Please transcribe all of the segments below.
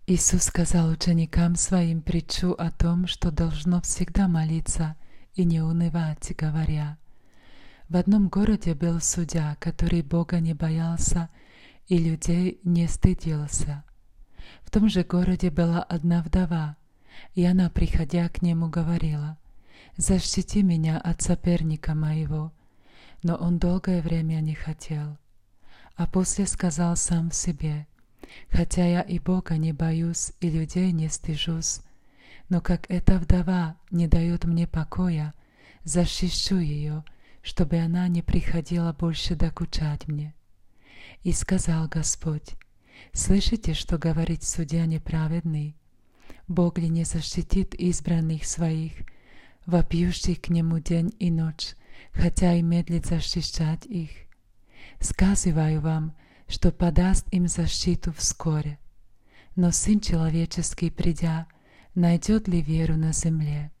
Иисус сказал ученикам своим притчу о том, что должно всегда молиться и не унывать, говоря: «В одном городе был судья, который Бога не боялся и людей не стыдился. В том же городе была одна вдова, и она, приходя к нему, говорила: «Защити меня от соперника моего». Но он долгое время не хотел. А после сказал сам в себе: «Хотя я и Бога не боюсь, и людей не стыжусь, но как эта вдова не дает мне покоя, защищу ее, чтобы она не приходила больше докучать мне». И сказал Господь: «Слышите, что говорит судья неправедный? Бог ли не защитит избранных своих, вопиющих к Нему день и ночь, хотя и медлит защищать их? Сказываю вам, что подаст им защиту вскоре. Но Сын Человеческий, придя, найдет ли веру на земле?»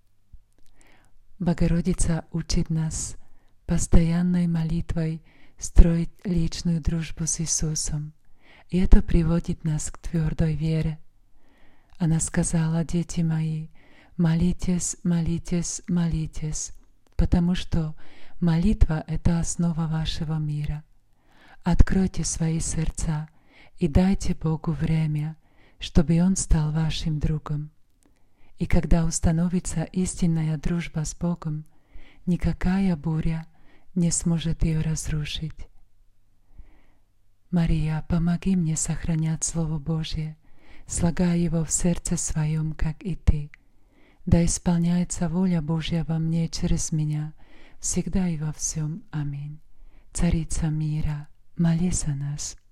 Богородица учит нас постоянной молитвой строить личную дружбу с Иисусом, и это приводит нас к твердой вере. Она сказала: «Дети мои, молитесь, молитесь, молитесь, потому что молитва — это основа вашего мира. Откройте свои сердца и дайте Богу время, чтобы Он стал вашим другом. И когда установится истинная дружба с Богом, никакая буря не сможет ее разрушить». Мария, помоги мне сохранять Слово Божье, слагая его в сердце своем, как и Ты. Да исполняется воля Божья во мне через меня, всегда и во всем. Аминь. Царица мира, молись за нас.